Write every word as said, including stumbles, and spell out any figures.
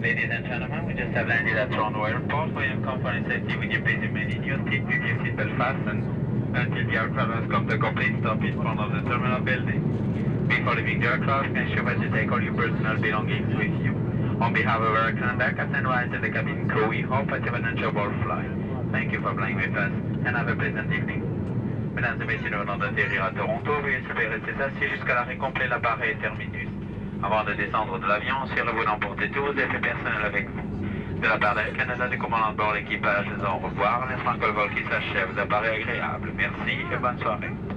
Ladies and gentlemen, we just have landed at Toronto Airport. For your comfort and safety, we give basic many news. Keep your seatbelt fastened until the aircraft has come to a complete stop in front of the terminal building. Before leaving the aircraft, make sure that you take all your personal belongings with you. On behalf of our Canada, Captain Wise and the cabin crew, we hope that you have an enjoyable flight. Thank you for flying with us and have a pleasant evening. Mesdames et messieurs, nous venons d'atterrir à Toronto. Veuillez s'il vous plaît rester assis jusqu'à l'arrêt complet de l'appareil terminus. Avant de descendre de l'avion, assurez-vous d'emporter tous vos effets personnels avec vous. De la part d'Air Canada, du commandant de bord, l'équipage, nous au revoir. Laissons que le vol qui s'achève d'appareil agréable. Merci et bonne soirée.